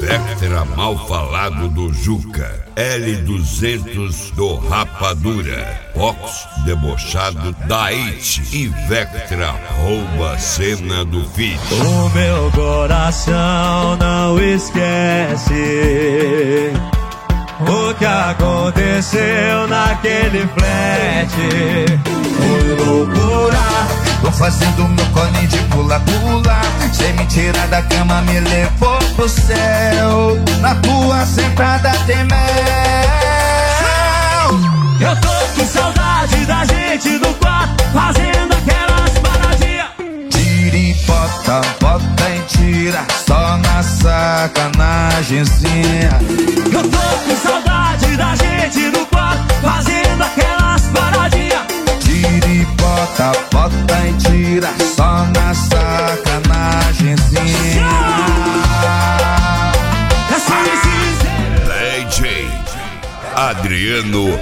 Vectra mal falado do Juca, L200 do Rapadura, Fox debochado da It e Vectra rouba a cena do feat. O meu coração não esquece o que aconteceu naquele flat. Foi loucura. Tô fazendo meu colinho de pula-pula. Cê me tira da cama, me levou pro céu. Na tua sentada tem mel. Eu tô com saudade da gente no quarto, fazendo aquelas paradinhas. Tira e bota, bota e tira, só na sacanagemzinha. Eu tô com saudade da gente no quarto, fazendo aquelas paradinhas. Tira e bota, bota e tira, só na sacanagemzinha. DJ Adriano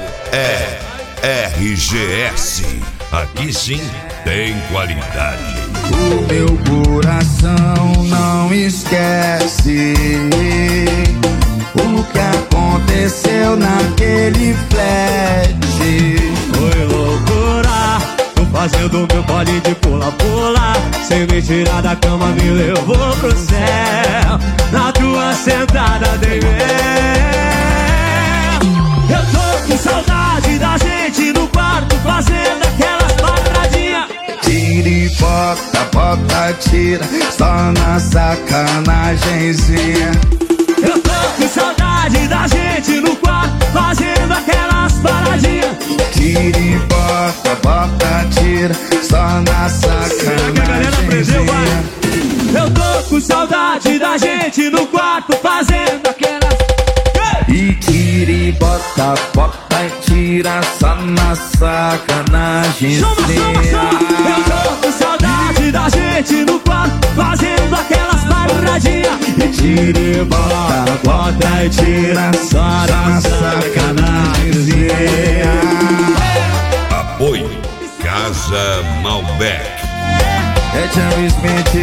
RGS. Aqui sim tem qualidade. O meu coração não esquece o que aconteceu naquele flat. Foi loucura. Tô fazendo meu bolinho de pula-pula. Sem me tirar da cama, me levou pro céu. Na tua sentada dei mel. Eu tô com saudade da gente no quarto, fazendo aquelas paradinhas. Tira e bota, bota, tira, só na sacanagemzinha. Eu tô com saudade da gente no quarto, fazendo aquelas paradinhas. Tira e bota, bota, tira, só na sacanagemzinha. Eu tô com saudade da gente no quarto, fazendo aquelas. E tira e bota, bota e tira, só na sacanagemzinha. Eu tô com saudade da gente no quarto, fazendo aquelas paradinhas. E tira e bota, bota e tira, só na sacanagemzinha. Apoio Casa Malbec. É Jerry Smith.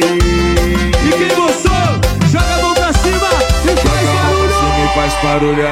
E quem gostou, joga a mão pra cima e faz barulho. Faz barulho